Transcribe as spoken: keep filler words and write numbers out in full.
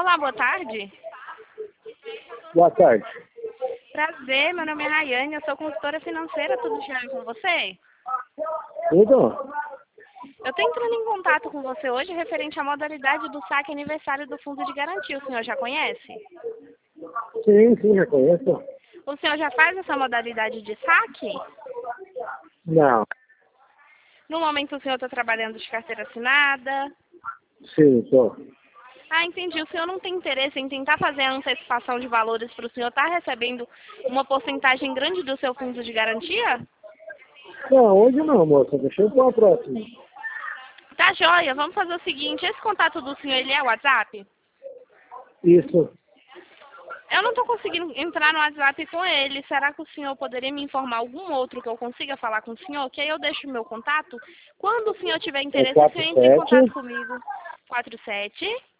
Olá, boa tarde. Boa tarde. Prazer, meu nome é Rayane, eu sou consultora financeira, tudo bem com você? Tudo? Eu estou entrando em contato com você hoje referente à modalidade do saque aniversário do Fundo de Garantia. O senhor já conhece? Sim, sim, já conheço. O senhor já faz essa modalidade de saque? Não. No momento o senhor está trabalhando de carteira assinada? Sim, estou. Ah, entendi. O senhor não tem interesse em tentar fazer a antecipação de valores para o senhor estar recebendo uma porcentagem grande do seu fundo de garantia? Não, hoje não, moça. Deixa eu para a próxima. Tá joia, vamos fazer o seguinte, esse contato do senhor, ele é o WhatsApp? Isso. Eu não estou conseguindo entrar no WhatsApp com ele. Será que o senhor poderia me informar algum outro que eu consiga falar com o senhor? Que aí eu deixo o meu contato. Quando o senhor tiver É interesse, o quatro senhor entra em contato sete comigo. quatro sete